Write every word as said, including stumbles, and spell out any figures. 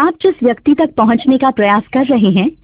आप जिस व्यक्ति तक पहुंचने का प्रयास कर रहे हैं